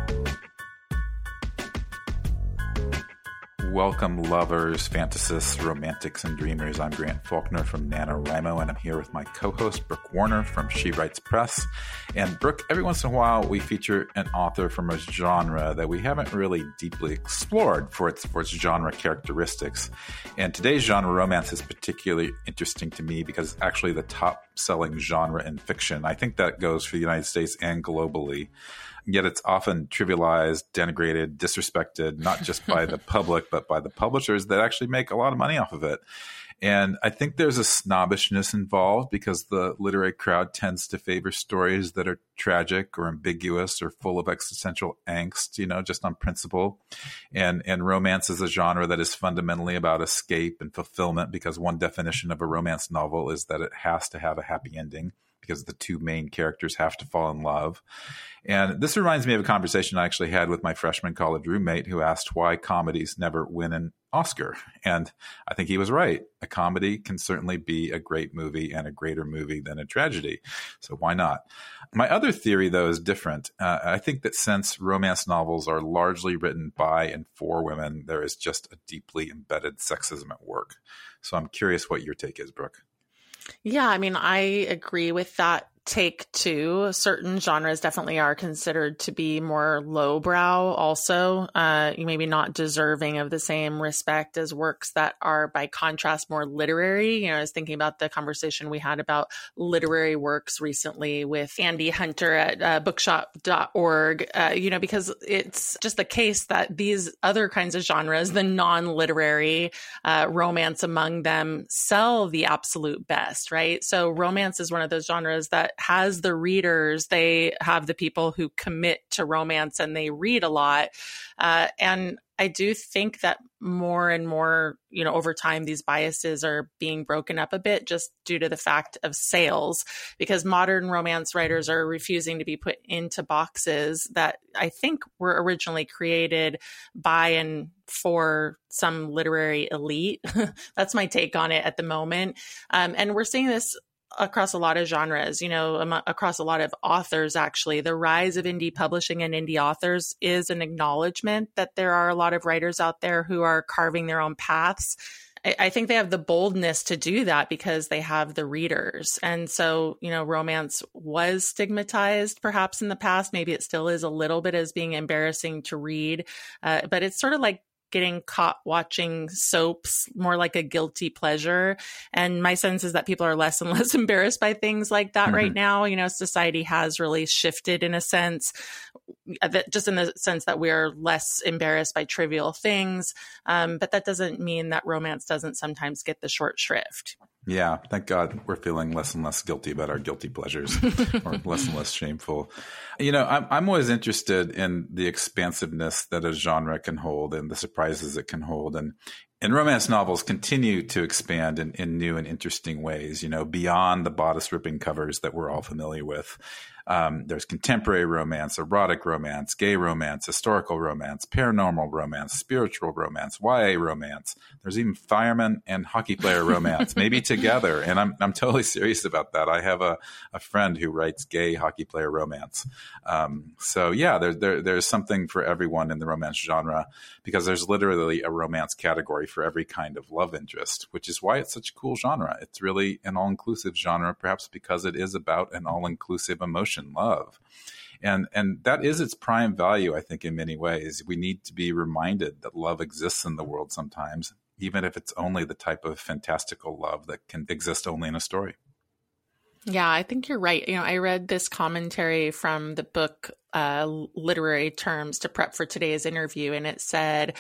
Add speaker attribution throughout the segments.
Speaker 1: Welcome, lovers, fantasists, romantics, and dreamers. I'm Grant Faulkner from NaNoWriMo, and I'm here with my co-host, Brooke Warner from She Writes Press. And Brooke, every once in a while, we feature an author from a genre that we haven't really deeply explored for its genre characteristics. And today's genre, romance, is particularly interesting to me because it's actually the top-selling genre in fiction. I think that goes for the United States and globally. Yet it's often trivialized, denigrated, disrespected, not just by the public, but by the publishers that actually make a lot of money off of it. And I think there's a snobbishness involved because the literary crowd tends to favor stories that are tragic or ambiguous or full of existential angst, just on principle. And romance is a genre that is fundamentally about escape and fulfillment because one definition of a romance novel is that it has to have a happy ending, because the two main characters have to fall in love. And this reminds me of a conversation I actually had with my freshman college roommate who asked why comedies never win an Oscar. And I think he was right. A comedy can certainly be a great movie and a greater movie than a tragedy. So why not? My other theory, though, is different. I think that since romance novels are largely written by and for women, there is just a deeply embedded sexism at work. So I'm curious what your take is, Brooke.
Speaker 2: Yeah, I agree with that take too. Certain genres definitely are considered to be more lowbrow also, maybe not deserving of the same respect as works that are by contrast more literary. I was thinking about the conversation we had about literary works recently with Andy Hunter at bookshop.org, because it's just the case that these other kinds of genres, the non-literary, romance among them, sell the absolute best, right? So romance is one of those genres that has the readers, they have the people who commit to romance and they read a lot. And I do think that more and more, over time, these biases are being broken up a bit just due to the fact of sales, because modern romance writers are refusing to be put into boxes that I think were originally created by and for some literary elite. That's my take on it at the moment. And we're seeing this across a lot of genres, across a lot of authors, actually. The rise of indie publishing and indie authors is an acknowledgement that there are a lot of writers out there who are carving their own paths. I think they have the boldness to do that because they have the readers. And so, romance was stigmatized perhaps in the past. Maybe it still is a little bit as being embarrassing to read, but it's sort of like getting caught watching soaps, more like a guilty pleasure. And my sense is that people are less and less embarrassed by things like that right now. Society has really shifted in a sense, just in the sense that we're less embarrassed by trivial things. But that doesn't mean that romance doesn't sometimes get the short shrift.
Speaker 1: Yeah, thank God we're feeling less and less guilty about our guilty pleasures, or less and less shameful. I'm always interested in the expansiveness that a genre can hold and the surprises it can hold. And romance novels continue to expand in new and interesting ways, beyond the bodice-ripping covers that we're all familiar with. There's contemporary romance, erotic romance, gay romance, historical romance, paranormal romance, spiritual romance, YA romance. There's even fireman and hockey player romance, maybe together. And I'm totally serious about that. I have a friend who writes gay hockey player romance. So yeah, there's something for everyone in the romance genre because there's literally a romance category for every kind of love interest, which is why it's such a cool genre. It's really an all-inclusive genre, perhaps because it is about an all-inclusive emotion. Love. And that is its prime value, I think, in many ways. We need to be reminded that love exists in the world sometimes, even if it's only the type of fantastical love that can exist only in a story.
Speaker 2: Yeah, I think you're right. I read this commentary from the book Literary Terms to prep for today's interview, and it said,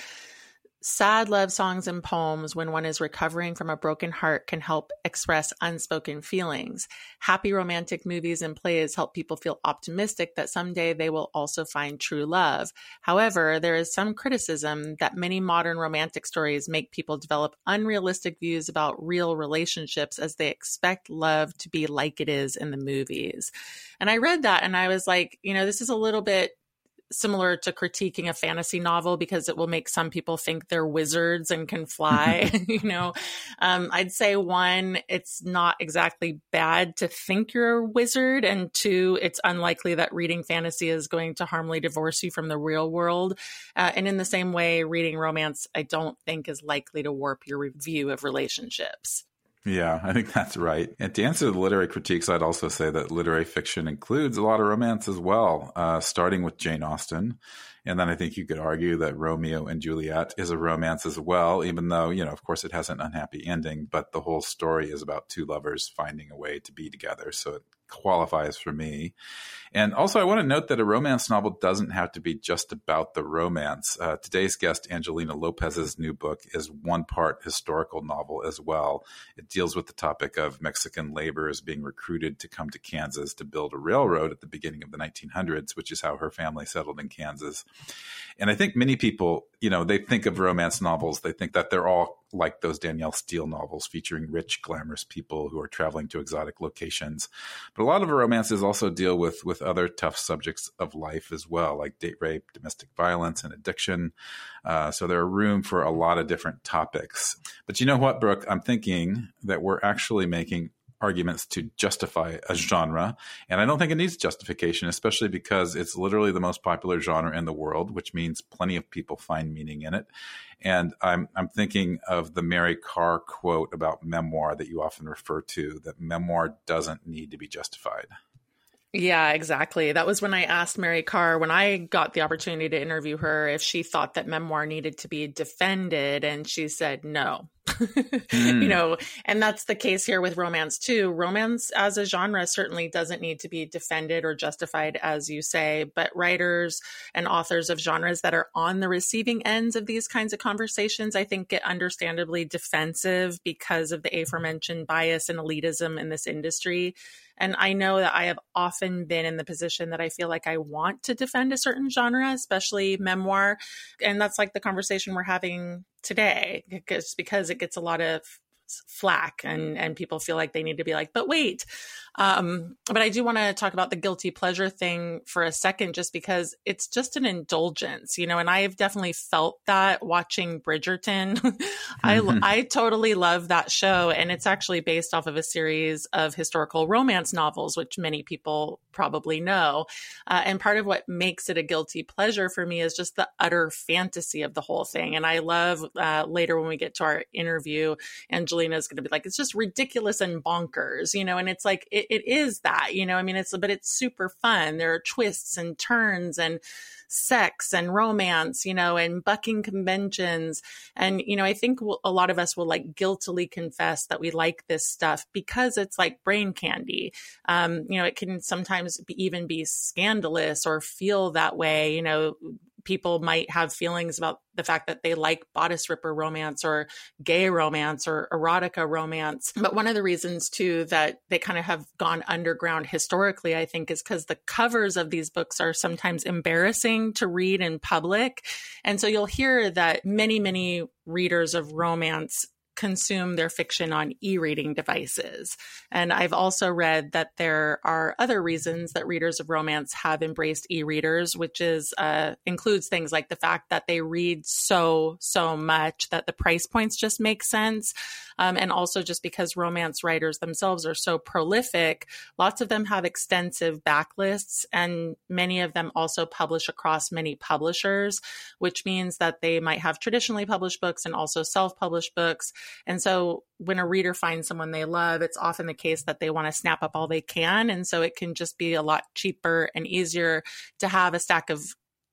Speaker 2: sad love songs and poems when one is recovering from a broken heart can help express unspoken feelings. Happy romantic movies and plays help people feel optimistic that someday they will also find true love. However, there is some criticism that many modern romantic stories make people develop unrealistic views about real relationships as they expect love to be like it is in the movies. And I read that and I was like, this is a little bit similar to critiquing a fantasy novel because it will make some people think they're wizards and can fly. I'd say one, it's not exactly bad to think you're a wizard. And two, it's unlikely that reading fantasy is going to harmfully divorce you from the real world. And in the same way, reading romance, I don't think is likely to warp your view of relationships.
Speaker 1: Yeah, I think that's right. And to answer the literary critiques, I'd also say that literary fiction includes a lot of romance as well, starting with Jane Austen. And then I think you could argue that Romeo and Juliet is a romance as well, even though, of course it has an unhappy ending, but the whole story is about two lovers finding a way to be together. So it qualifies for me. And also I want to note that a romance novel doesn't have to be just about the romance. Today's guest, Angelina Lopez's new book, is one part historical novel as well. It deals with the topic of Mexican laborers being recruited to come to Kansas to build a railroad at the beginning of the 1900s, which is how her family settled in Kansas. And I think many people, they think of romance novels, they think that they're all like those Danielle Steele novels featuring rich, glamorous people who are traveling to exotic locations. But a lot of romances also deal with other tough subjects of life as well, like date rape, domestic violence, and addiction. So there are room for a lot of different topics. But you know what, Brooke? I'm thinking that we're actually making arguments to justify a genre. And I don't think it needs justification, especially because it's literally the most popular genre in the world, which means plenty of people find meaning in it. And I'm thinking of the Mary Karr quote about memoir that you often refer to, that memoir doesn't need to be justified.
Speaker 2: Yeah, exactly. That was when I asked Mary Karr, when I got the opportunity to interview her, if she thought that memoir needed to be defended. And she said, no. And that's the case here with romance too. Romance as a genre certainly doesn't need to be defended or justified, as you say, but writers and authors of genres that are on the receiving ends of these kinds of conversations, I think, get understandably defensive because of the aforementioned bias and elitism in this industry. And I know that I have often been in the position that I feel like I want to defend a certain genre, especially memoir. And that's like the conversation we're having today, because it gets a lot of flack and people feel like they need to be like, but wait. But I do want to talk about the guilty pleasure thing for a second, just because it's just an indulgence, and I've definitely felt that watching Bridgerton. I totally love that show. And it's actually based off of a series of historical romance novels, which many people probably know. And part of what makes it a guilty pleasure for me is just the utter fantasy of the whole thing. And I love later when we get to our interview, Angelina's going to be like, it's just ridiculous and bonkers, and it's like, it is that, but it's super fun. There are twists and turns and sex and romance, and bucking conventions. And, I think a lot of us will like guiltily confess that we like this stuff because it's like brain candy. It can sometimes even be scandalous or feel that way, people might have feelings about the fact that they like bodice ripper romance or gay romance or erotica romance. But one of the reasons too that they kind of have gone underground historically, I think, is because the covers of these books are sometimes embarrassing to read in public. And so you'll hear that many, many readers of romance consume their fiction on e-reading devices. And I've also read that there are other reasons that readers of romance have embraced e-readers, which is includes things like the fact that they read so much that the price points just make sense. And also just because romance writers themselves are so prolific, lots of them have extensive backlists, and many of them also publish across many publishers, which means that they might have traditionally published books and also self-published books. And so when a reader finds someone they love, it's often the case that they want to snap up all they can. And so it can just be a lot cheaper and easier to have a stack of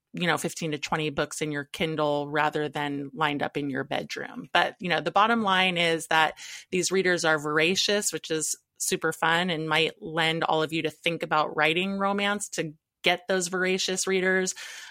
Speaker 2: 15 to 20 books in your Kindle rather than lined up in your bedroom. But, the bottom line is that these readers are voracious, which is super fun and might lend all of you to think about writing romance to get those voracious readers.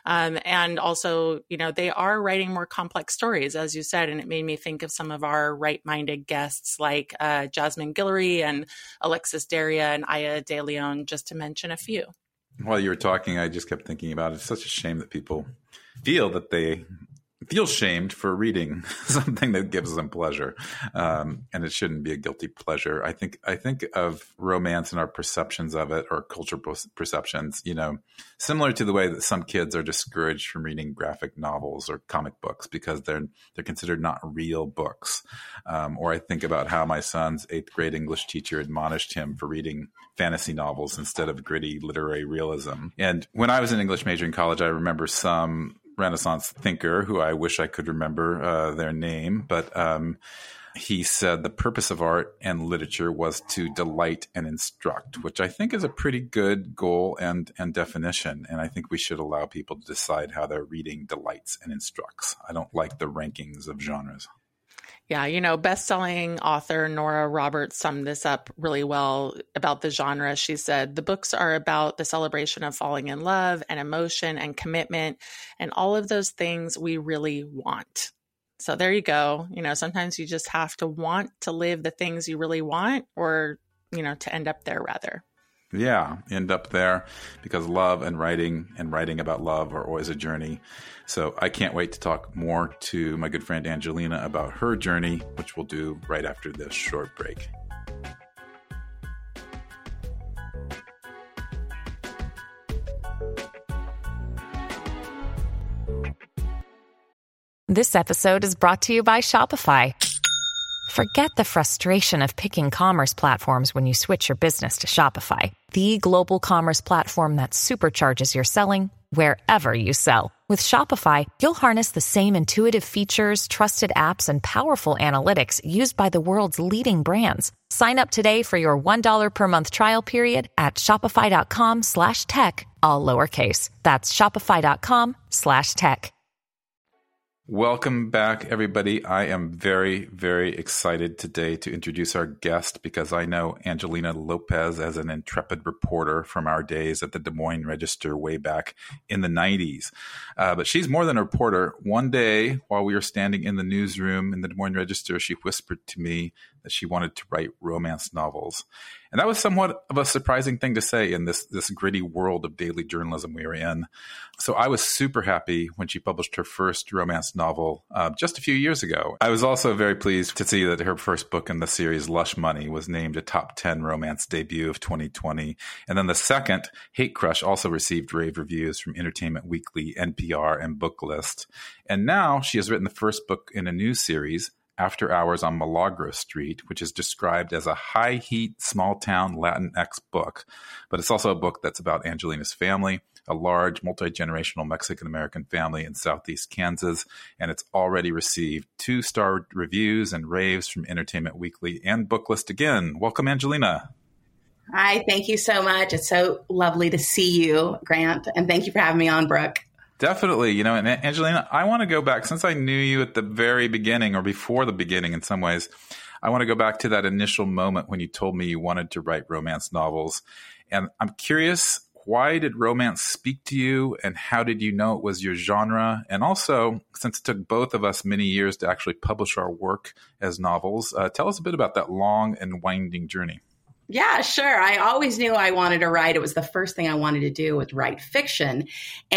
Speaker 2: And also, they are writing more complex stories, as you said, and it made me think of some of our right-minded guests like Jasmine Guillory and Alexis Daria and Aya De Leon, just to mention a few. While
Speaker 1: you were talking, I just kept thinking about it. It's such a shame that people feel that they feel shamed for reading something that gives them pleasure, and it shouldn't be a guilty pleasure. I think of romance and our perceptions of it, or cultural perceptions, similar to the way that some kids are discouraged from reading graphic novels or comic books because they're considered not real books. Or I think about how my son's 8th grade English teacher admonished him for reading fantasy novels instead of gritty literary realism. And when I was an English major in college, I remember some Renaissance thinker who I wish I could remember their name, but he said the purpose of art and literature was to delight and instruct, which I think is a pretty good goal and definition. And I think we should allow people to decide how their reading delights and instructs. I don't like the rankings of genres.
Speaker 2: Yeah, best-selling author Nora Roberts summed this up really well about the genre. She said, the books are about the celebration of falling in love and emotion and commitment and all of those things we really want. So there you go. Sometimes you just have to want to live the things you really want, or, to end up there rather.
Speaker 1: Yeah, end up there, because love and writing about love are always a journey. So I can't wait to talk more to my good friend Angelina about her journey, which we'll do right after this short break.
Speaker 3: This episode is brought to you by Shopify. Forget the frustration of picking commerce platforms when you switch your business to Shopify, the global commerce platform that supercharges your selling wherever you sell. With Shopify, you'll harness the same intuitive features, trusted apps, and powerful analytics used by the world's leading brands. Sign up today for your $1 per month trial period at shopify.com/tech, all lowercase. That's shopify.com/tech.
Speaker 1: Welcome back, everybody. I am very, very excited today to introduce our guest, because I know Angelina Lopez as an intrepid reporter from our days at the Des Moines Register way back in the 90s. But she's more than a reporter. One day, while we were standing in the newsroom in the Des Moines Register, she whispered to me that she wanted to write romance novels. And that was somewhat of a surprising thing to say in this gritty world of daily journalism we were in. So I was super happy when she published her first romance novel just a few years ago. I was also very pleased to see that her first book in the series, Lush Money, was named a top 10 romance debut of 2020. And then the second, Hate Crush, also received rave reviews from Entertainment Weekly, NPR, and Booklist. And now she has written the first book in a new series, After Hours on Milagro Street, which is described as a high-heat, small-town Latinx book. But it's also a book that's about Angelina's family, a large, multi-generational Mexican-American family in southeast Kansas, and it's already received 2-star reviews and raves from Entertainment Weekly and Booklist again. Welcome, Angelina.
Speaker 4: Hi, thank you so much. It's so lovely to see you, Grant, and thank you for having me on, Brooke.
Speaker 1: Definitely. And Angelina, I want to go back, since I knew you at the very beginning, or before the beginning in some ways, I want to go back to that initial moment when you told me you wanted to write romance novels. And I'm curious, why did romance speak to you, and how did you know it was your genre? And also, since it took both of us many years to actually publish our work as novels, tell us a bit about that long and winding journey.
Speaker 4: Yeah, sure. I always knew I wanted to write. It was the first thing I wanted to do, was write fiction.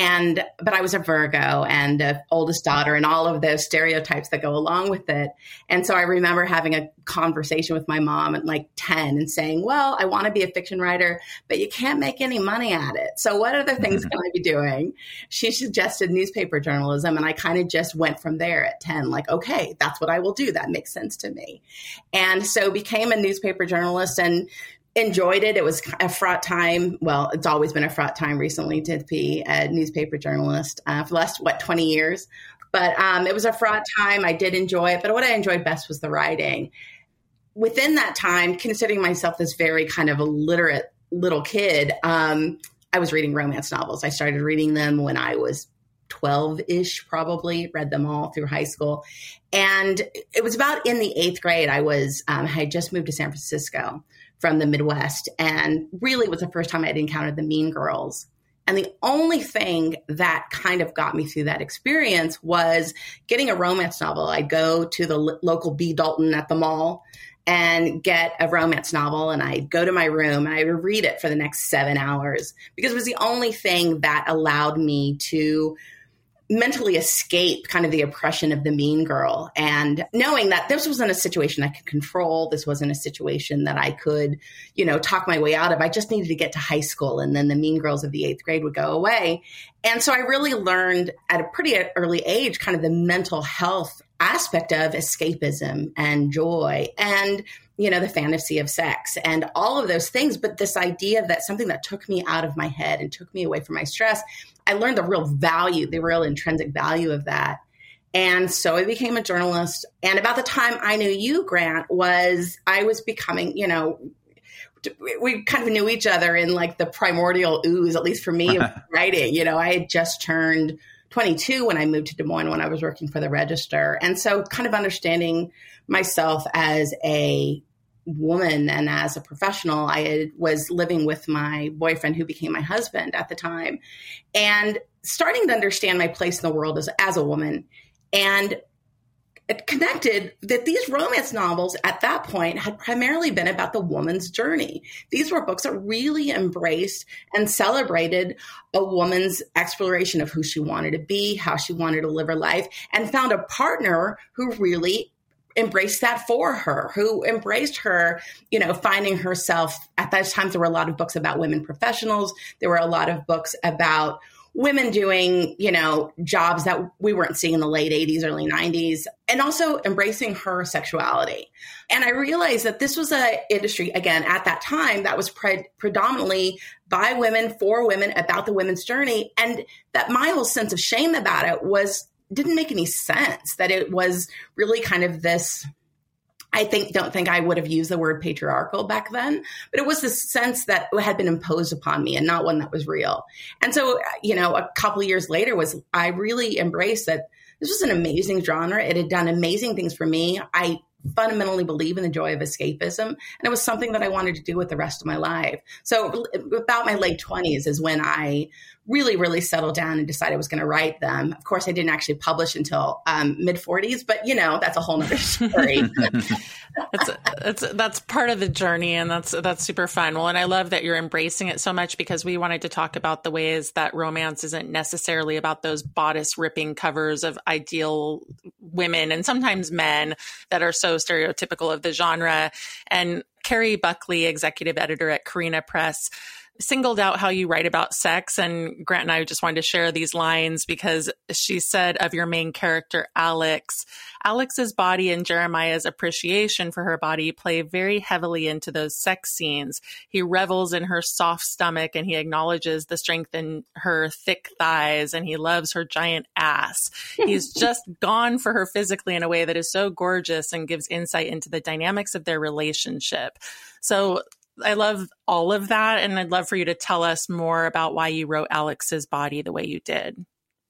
Speaker 4: But I was a Virgo and the oldest daughter and all of those stereotypes that go along with it. And so I remember having a conversation with my mom at like 10 and saying, well, I want to be a fiction writer, but you can't make any money at it. So what other things can I be doing? She suggested newspaper journalism. And I kind of just went from there at 10, like, okay, that's what I will do. That makes sense to me. And so became a newspaper journalist and enjoyed it. It was a fraught time. Well, it's always been a fraught time recently to be a newspaper journalist for the last, 20 years. But it was a fraught time. I did enjoy it. But what I enjoyed best was the writing. Within that time, considering myself this very kind of illiterate little kid, I was reading romance novels. I started reading them when I was 12-ish, probably, read them all through high school. And it was about in the 8th grade, I had just moved to San Francisco from the Midwest, and really was the first time I'd encountered the Mean Girls. And the only thing that kind of got me through that experience was getting a romance novel. I'd go to the local B. Dalton at the mall and get a romance novel, and I'd go to my room and I would read it for the next 7 hours, because it was the only thing that allowed me to mentally escape kind of the oppression of the mean girl, and knowing that this wasn't a situation I could control. This wasn't a situation that I could, talk my way out of. I just needed to get to high school, and then the mean girls of the 8th grade would go away. And so I really learned at a pretty early age kind of the mental health aspect of escapism and joy and, the fantasy of sex and all of those things. But this idea that something that took me out of my head and took me away from my stress, I learned the real intrinsic value of that. And so I became a journalist. And about the time I knew you, Grant, I was becoming, we kind of knew each other in like the primordial ooze, at least for me, of writing. I had just turned 22 when I moved to Des Moines when I was working for the Register. And so kind of understanding myself as a woman and as a professional, I was living with my boyfriend who became my husband at the time, and starting to understand my place in the world as a woman. And it connected that these romance novels at that point had primarily been about the woman's journey. These were books that really embraced and celebrated a woman's exploration of who she wanted to be, how she wanted to live her life, and found a partner who really embraced that for her, who embraced her, finding herself. At those times, there were a lot of books about women professionals. There were a lot of books about women doing, jobs that we weren't seeing in the late 80s, early 90s, and also embracing her sexuality. And I realized that this was an industry, again, at that time, that was predominantly by women, for women, about the women's journey. And that my whole sense of shame about it didn't make any sense, that it was really kind of this, don't think I would have used the word patriarchal back then, but it was this sense that had been imposed upon me and not one that was real. And so, a couple of years later I really embraced that this was an amazing genre. It had done amazing things for me. I fundamentally believe in the joy of escapism, and it was something that I wanted to do with the rest of my life. So about my late 20s is when I really, really settled down and decided I was going to write them. Of course, I didn't actually publish until mid 40s, but that's a whole nother story.
Speaker 2: That's part of the journey, and that's super fun. Well, and I love that you're embracing it so much, because we wanted to talk about the ways that romance isn't necessarily about those bodice ripping covers of ideal women and sometimes men that are so stereotypical of the genre. And Carrie Buckley, executive editor at Carina Press, singled out how you write about sex. And Grant and I just wanted to share these lines because she said of your main character, Alex's body and Jeremiah's appreciation for her body play very heavily into those sex scenes. He revels in her soft stomach, and he acknowledges the strength in her thick thighs, and he loves her giant ass. He's just gone for her physically in a way that is so gorgeous and gives insight into the dynamics of their relationship. So I love all of that, and I'd love for you to tell us more about why you wrote Alex's body the way you did.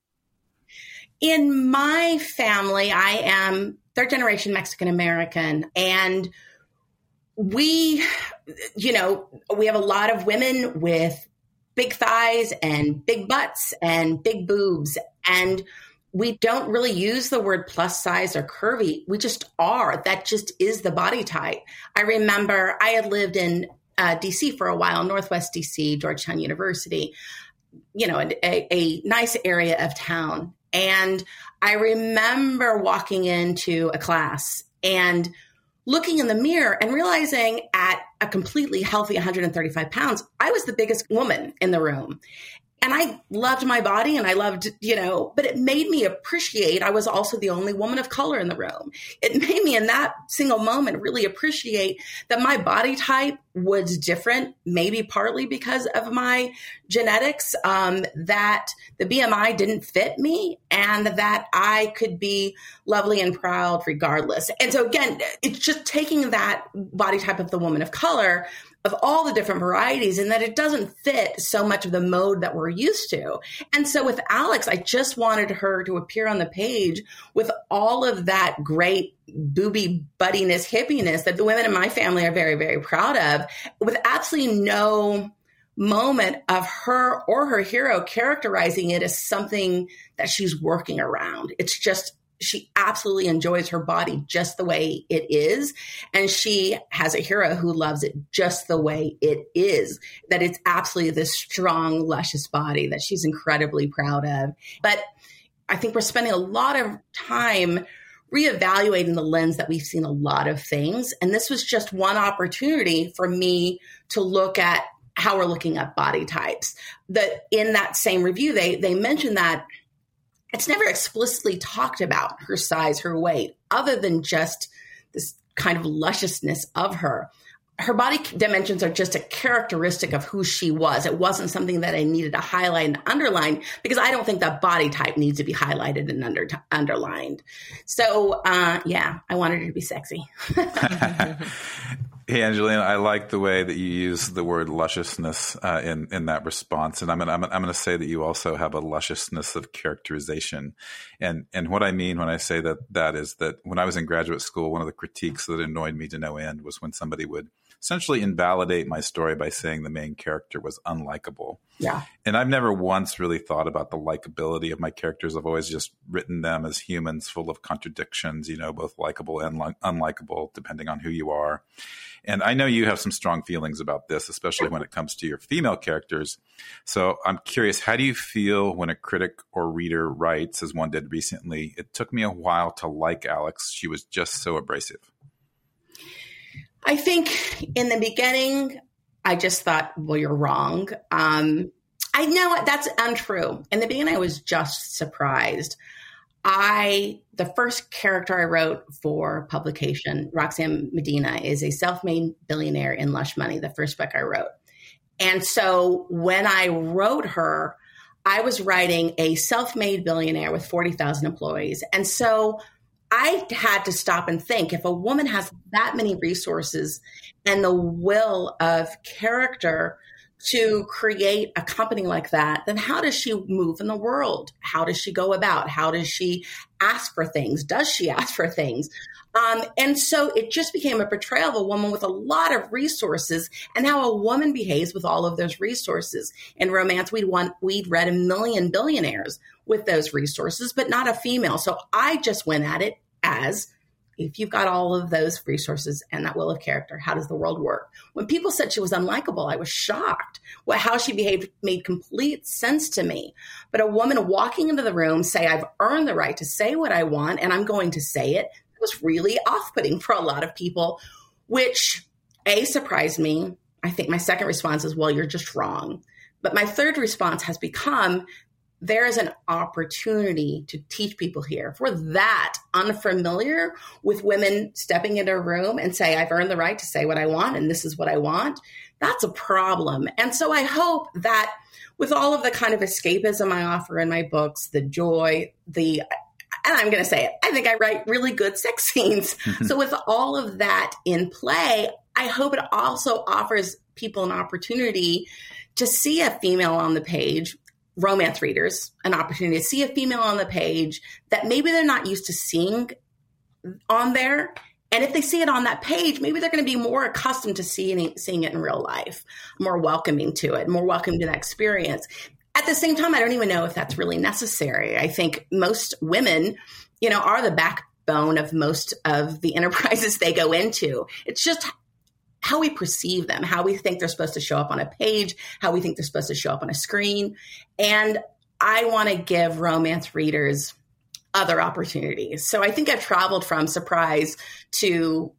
Speaker 4: In my family, I am third generation Mexican American, and we have a lot of women with big thighs and big butts and big boobs, and we don't really use the word plus size or curvy. We just are. That just is the body type. I remember I had lived in DC for a while, Northwest DC, Georgetown University, a nice area of town. And I remember walking into a class and looking in the mirror and realizing at a completely healthy 135 pounds, I was the biggest woman in the room. And I loved my body and I loved, but it made me appreciate I was also the only woman of color in the room. It made me in that single moment really appreciate that my body type was different, maybe partly because of my genetics, that the BMI didn't fit me and that I could be lovely and proud regardless. And so again, it's just taking that body type of the woman of color of all the different varieties, and that it doesn't fit so much of the mode that we're used to. And so with Alex, I just wanted her to appear on the page with all of that great booby buddiness, hippiness that the women in my family are very, very proud of, with absolutely no moment of her or her hero characterizing it as something that she's working around. It's just, she absolutely enjoys her body just the way it is. And she has a hero who loves it just the way it is, that it's absolutely this strong, luscious body that she's incredibly proud of. But I think we're spending a lot of time reevaluating the lens that we've seen a lot of things. And this was just one opportunity for me to look at how we're looking at body types. That in that same review, they mentioned that it's never explicitly talked about her size, her weight, other than just this kind of lusciousness of her. Her body dimensions are just a characteristic of who she was. It wasn't something that I needed to highlight and underline, because I don't think that body type needs to be highlighted and underlined. So, I wanted her to be sexy.
Speaker 1: Hey, Angelina, I like the way that you use the word lusciousness in that response, and I'm going to say that you also have a lusciousness of characterization, and what I mean when I say that is that when I was in graduate school, one of the critiques that annoyed me to no end was when somebody would essentially invalidate my story by saying the main character was unlikable.
Speaker 4: Yeah, and
Speaker 1: I've never once really thought about the likability of my characters. I've always just written them as humans full of contradictions, both likable and unlikable, depending on who you are. And I know you have some strong feelings about this, especially when it comes to your female characters. So I'm curious, how do you feel when a critic or reader writes, as one did recently, "It took me a while to like Alex. She was just so abrasive"?
Speaker 4: I think in the beginning, I just thought, well, you're wrong. I know that's untrue. In the beginning, I was just surprised. The first character I wrote for publication, Roxanne Medina, is a self-made billionaire in Lush Money, the first book I wrote. And so when I wrote her, I was writing a self-made billionaire with 40,000 employees. And so I had to stop and think, if a woman has that many resources and the will of character to create a company like that, then how does she move in the world? How does she go about? How does she ask for things? Does she ask for things? And so it just became a portrayal of a woman with a lot of resources and how a woman behaves with all of those resources. In romance, we'd read a million billionaires with those resources, but not a female. So I just went at it as, if you've got all of those resources and that will of character, how does the world work? When people said she was unlikable, I was shocked. How she behaved made complete sense to me. But a woman walking into the room, say, I've earned the right to say what I want and I'm going to say it, was really off-putting for a lot of people, which surprised me. I think my second response is, well, you're just wrong. But my third response has become, there is an opportunity to teach people here. If we're that unfamiliar with women stepping into a room and say, I've earned the right to say what I want and this is what I want, that's a problem. And so I hope that with all of the kind of escapism I offer in my books, the joy, and I'm going to say it, I think I write really good sex scenes. So with all of that in play, I hope it also offers people an opportunity to see a female on the page, romance readers, an opportunity to see a female on the page that maybe they're not used to seeing on there. And if they see it on that page, maybe they're going to be more accustomed to seeing it in real life, more welcoming to it, more welcoming to that experience. At the same time, I don't even know if that's really necessary. I think most women, are the backbone of most of the enterprises they go into. It's just how we perceive them, how we think they're supposed to show up on a page, how we think they're supposed to show up on a screen. And I want to give romance readers other opportunities. So I think I've traveled from surprise to,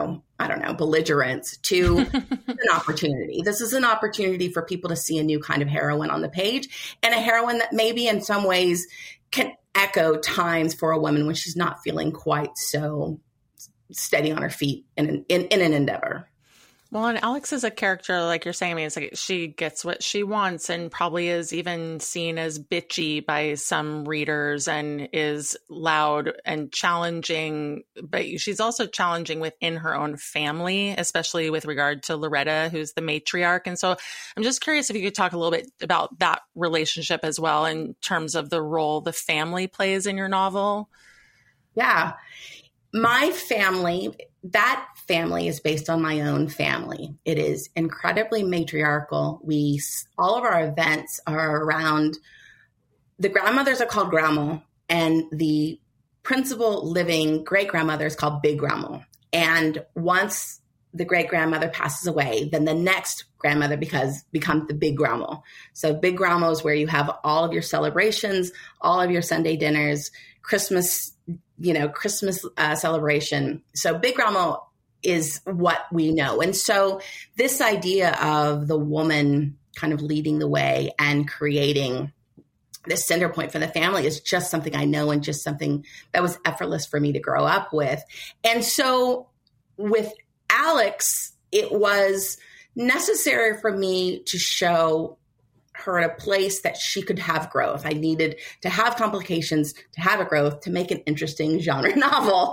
Speaker 4: belligerence to an opportunity. This is an opportunity for people to see a new kind of heroine on the page, and a heroine that maybe in some ways can echo times for a woman when she's not feeling quite so steady on her feet in an endeavor.
Speaker 2: Well, and Alex is a character, like you're saying, it's like she gets what she wants and probably is even seen as bitchy by some readers and is loud and challenging, but she's also challenging within her own family, especially with regard to Loretta, who's the matriarch. And so I'm just curious if you could talk a little bit about that relationship as well in terms of the role the family plays in your novel.
Speaker 4: Yeah. My family, that family is based on my own family. It is incredibly matriarchal. All of our events are around, the grandmothers are called grandma, and the principal living great grandmother is called big grandma. And once the great-grandmother passes away, then the next grandmother becomes the big grandma. So big grandma is where you have all of your celebrations, all of your Sunday dinners, Christmas celebration. So big grandma is what we know. And so this idea of the woman kind of leading the way and creating the center point for the family is just something I know and just something that was effortless for me to grow up with. And so with Alex, it was necessary for me to show her at a place that she could have growth. I needed to have complications, to have a growth, to make an interesting genre novel.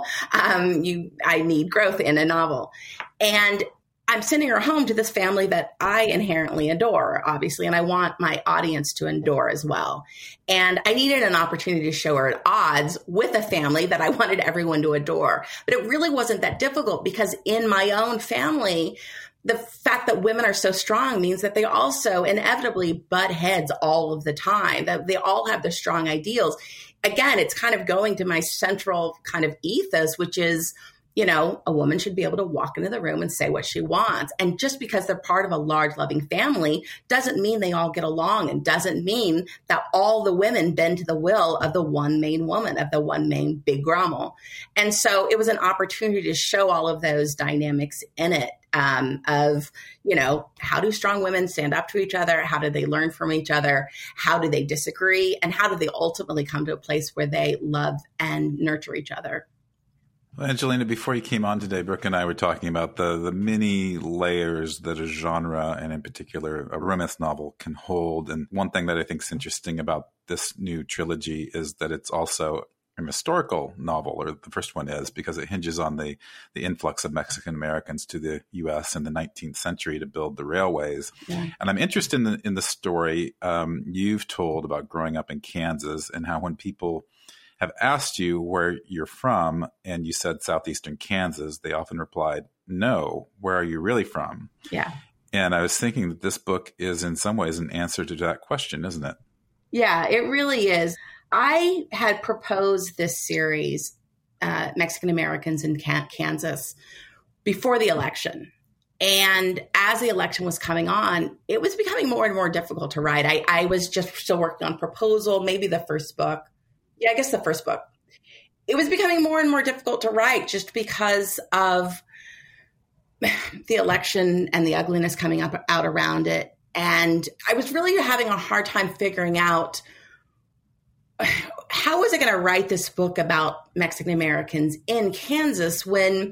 Speaker 4: I need growth in a novel. And I'm sending her home to this family that I inherently adore, obviously, and I want my audience to adore as well. And I needed an opportunity to show her at odds with a family that I wanted everyone to adore. But it really wasn't that difficult because in my own family, the fact that women are so strong means that they also inevitably butt heads all of the time, that they all have their strong ideals. Again, it's kind of going to my central kind of ethos, which is, a woman should be able to walk into the room and say what she wants. And just because they're part of a large, loving family doesn't mean they all get along, and doesn't mean that all the women bend to the will of the one main woman, of the one main big grandma. And so it was an opportunity to show all of those dynamics in it, of, how do strong women stand up to each other? How do they learn from each other? How do they disagree? And how do they ultimately come to a place where they love and nurture each other?
Speaker 1: Well, Angelina, before you came on today, Brooke and I were talking about the many layers that a genre, and in particular a romance novel, can hold. And one thing that I think is interesting about this new trilogy is that it's also a historical novel, or the first one is, because it hinges on the influx of Mexican Americans to the U.S. in the 19th century to build the railways. Yeah. And I'm interested in the story you've told about growing up in Kansas, and how when people have asked you where you're from and you said southeastern Kansas, they often replied, no, where are you really from?
Speaker 4: Yeah.
Speaker 1: And I was thinking that this book is in some ways an answer to that question, isn't it?
Speaker 4: Yeah, it really is. I had proposed this series, Mexican Americans in Kansas, before the election. And as the election was coming on, it was becoming more and more difficult to write. I was just still working on proposal, maybe the first book. Yeah, I guess the first book. It was becoming more and more difficult to write just because of the election and the ugliness coming out around it. And I was really having a hard time figuring out how was I going to write this book about Mexican Americans in Kansas when,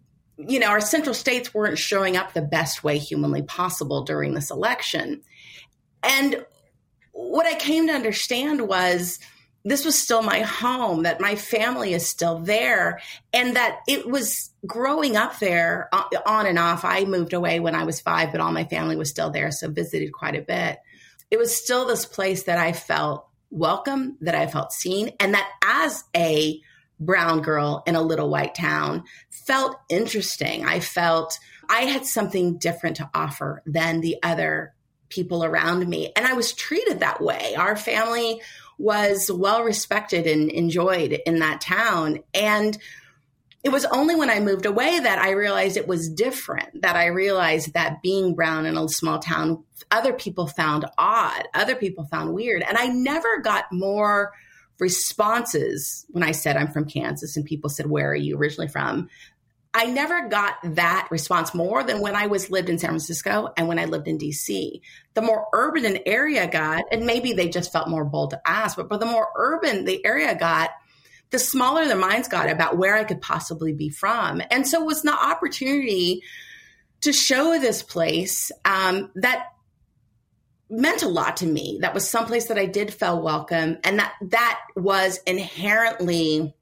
Speaker 4: our central states weren't showing up the best way humanly possible during this election. And what I came to understand was this was still my home, that my family is still there, and that it was growing up there on and off. I moved away when I was 5, but all my family was still there, so visited quite a bit. It was still this place that I felt welcome, that I felt seen, and that as a brown girl in a little white town felt interesting. I felt I had something different to offer than the other people around me, and I was treated that way. Our family was well respected and enjoyed in that town. And it was only when I moved away that I realized it was different, that I realized that being brown in a small town, other people found odd, other people found weird. And I never got more responses when I said I'm from Kansas and people said, where are you originally from? I never got that response more than when I lived in San Francisco and when I lived in DC. The more urban an area got, and maybe they just felt more bold to ask, but the more urban the area got, the smaller their minds got about where I could possibly be from. And so it was an opportunity to show this place that meant a lot to me. That was someplace that I did feel welcome, and that was inherently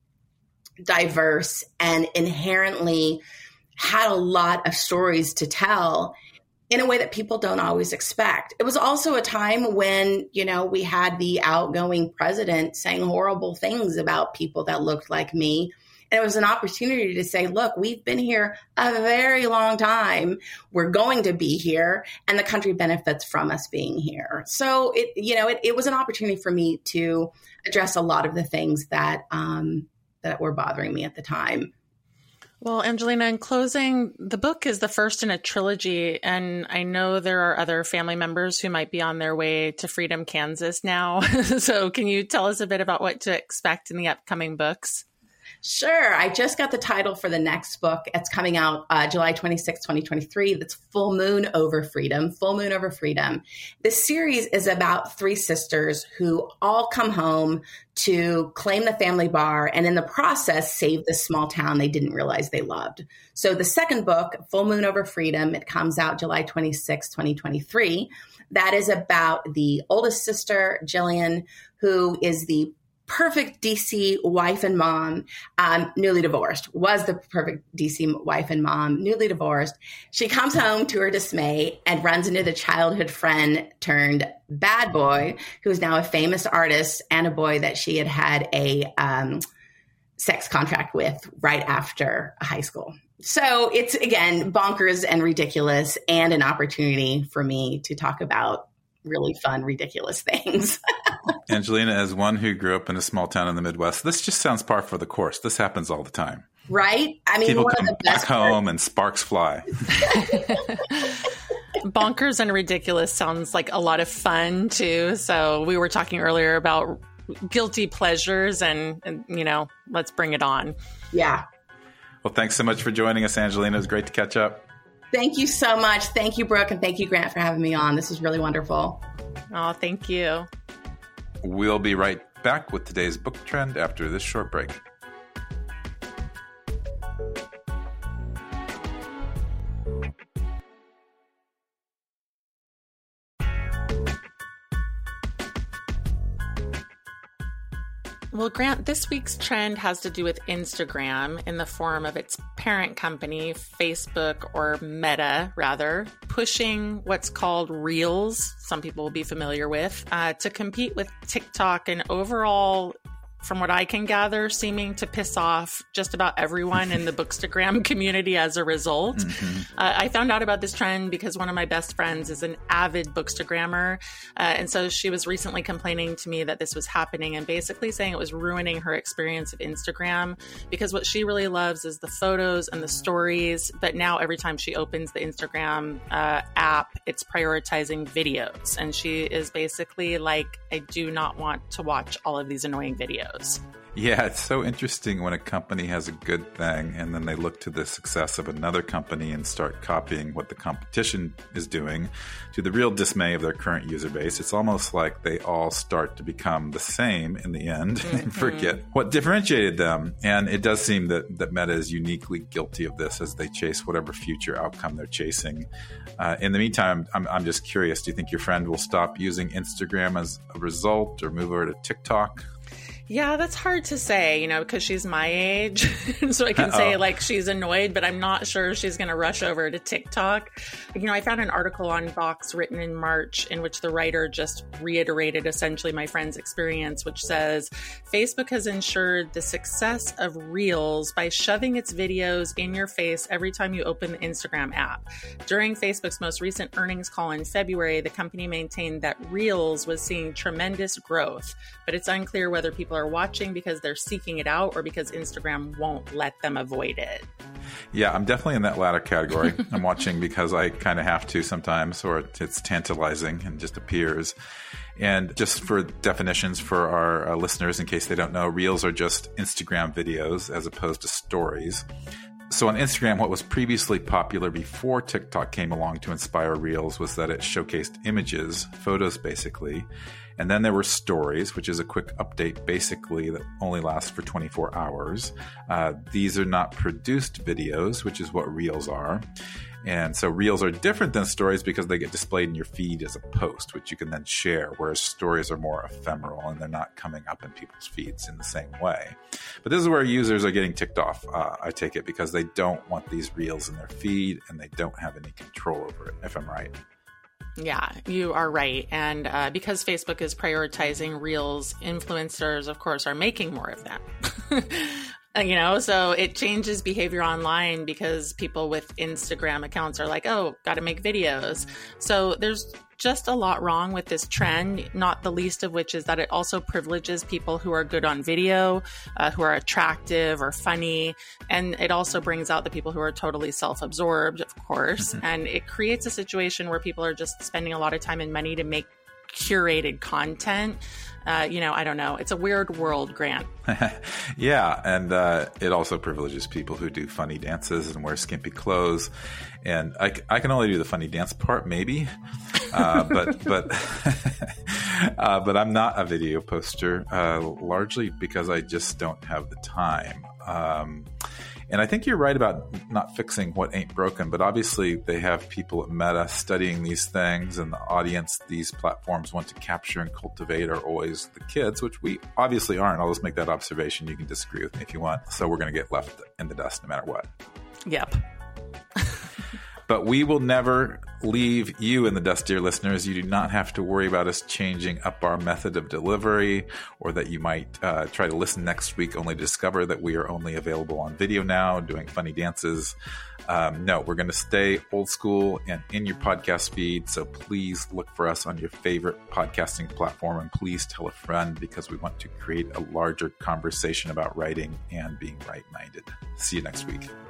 Speaker 4: diverse and inherently had a lot of stories to tell in a way that people don't always expect. It was also a time when, we had the outgoing president saying horrible things about people that looked like me. And it was an opportunity to say, look, we've been here a very long time. We're going to be here, and the country benefits from us being here. So it was an opportunity for me to address a lot of the things that were bothering me at the time.
Speaker 2: Well, Angelina, in closing, the book is the first in a trilogy, and I know there are other family members who might be on their way to Freedom, Kansas now. So can you tell us a bit about what to expect in the upcoming books?
Speaker 4: Sure. I just got the title for the next book. It's coming out July 26, 2023. That's Full Moon Over Freedom. Full Moon Over Freedom. This series is about three sisters who all come home to claim the family bar and in the process save this small town they didn't realize they loved. So the second book, Full Moon Over Freedom, it comes out July 26, 2023. That is about the oldest sister, Jillian, who is the perfect DC wife and mom, newly divorced, was the perfect DC wife and mom, newly divorced. She comes home to her dismay and runs into the childhood friend turned bad boy, who is now a famous artist and a boy that she had a sex contract with right after high school. So it's, again, bonkers and ridiculous, and an opportunity for me to talk about really fun, ridiculous things.
Speaker 1: Angelina, as one who grew up in a small town in the Midwest, this just sounds par for the course. This happens all the time.
Speaker 4: Right? I mean,
Speaker 1: people
Speaker 4: one
Speaker 1: come
Speaker 4: of the best
Speaker 1: back home and sparks fly.
Speaker 2: Bonkers and ridiculous sounds like a lot of fun, too. So we were talking earlier about guilty pleasures and you know, let's bring it on.
Speaker 4: Yeah.
Speaker 1: Well, thanks so much for joining us, Angelina. It was great to catch up.
Speaker 4: Thank you so much. Thank you, Brooke, and thank you, Grant, for having me on. This is really wonderful.
Speaker 2: Oh, thank you.
Speaker 1: We'll be right back with today's book trend after this short break.
Speaker 2: Well, Grant, this week's trend has to do with Instagram in the form of its parent company, Facebook, or Meta, rather, pushing what's called Reels, some people will be familiar with, to compete with TikTok and overall, from what I can gather, seeming to piss off just about everyone in the Bookstagram community as a result. I found out about this trend because one of my best friends is an avid Bookstagrammer. And so she was recently complaining to me that this was happening and basically saying it was ruining her experience of Instagram because what she really loves is the photos and the stories. But now every time she opens the Instagram app, it's prioritizing videos. And she is basically like, I do not want to watch all of these annoying videos.
Speaker 1: Yeah, it's so interesting when a company has a good thing and then they look to the success of another company and start copying what the competition is doing, to the real dismay of their current user base. It's almost like they all start to become the same in the end and forget what differentiated them. And it does seem that Meta is uniquely guilty of this as they chase whatever future outcome they're chasing. In the meantime, I'm just curious, do you think your friend will stop using Instagram as a result or move over to TikTok?
Speaker 2: Yeah, that's hard to say, you know, because she's my age. So I can say like she's annoyed, but I'm not sure she's going to rush over to TikTok. You know, I found an article on Vox written in March in which the writer just reiterated essentially my friend's experience, which says Facebook has ensured the success of Reels by shoving its videos in your face every time you open the Instagram app. During Facebook's most recent earnings call in February, the company maintained that Reels was seeing tremendous growth, but it's unclear whether people are watching because they're seeking it out or because Instagram won't let them avoid it.
Speaker 1: Yeah, I'm definitely in that latter category. I'm watching because I kind of have to sometimes, or it's tantalizing and just appears. And just for definitions for our listeners, in case they don't know, Reels are just Instagram videos as opposed to stories. So on Instagram, what was previously popular before TikTok came along to inspire Reels was that it showcased images, photos basically. And then there were stories, which is a quick update basically that only lasts for 24 hours. These are not produced videos, which is what Reels are. And so Reels are different than stories because they get displayed in your feed as a post, which you can then share, whereas stories are more ephemeral and they're not coming up in people's feeds in the same way. But this is where users are getting ticked off, I take it, because they don't want these Reels in their feed and they don't have any control over it, if I'm right.
Speaker 2: Yeah, you are right. And because Facebook is prioritizing Reels, influencers, of course, are making more of them. You know, so it changes behavior online because people with Instagram accounts are like, oh, got to make videos. So there's just a lot wrong with this trend, not the least of which is that it also privileges people who are good on video, who are attractive or funny. And it also brings out the people who are totally self-absorbed, of course. And it creates a situation where people are just spending a lot of time and money to make curated content. I don't know. It's a weird world, Grant.
Speaker 1: Yeah. And it also privileges people who do funny dances and wear skimpy clothes. And I can only do the funny dance part, maybe. But I'm not a video poster, largely because I just don't have the time. And I think you're right about not fixing what ain't broken, but obviously they have people at Meta studying these things, and the audience these platforms want to capture and cultivate are always the kids, which we obviously aren't. I'll just make that observation. You can disagree with me if you want. So we're going to get left in the dust no matter what.
Speaker 2: Yep.
Speaker 1: But we will never leave you in the dust, dear listeners. You do not have to worry about us changing up our method of delivery, or that you might try to listen next week only to discover that we are only available on video now, doing funny dances. No, we're going to stay old school and in your podcast feed. So please look for us on your favorite podcasting platform, and please tell a friend, because we want to create a larger conversation about writing and being right-minded. See you next week.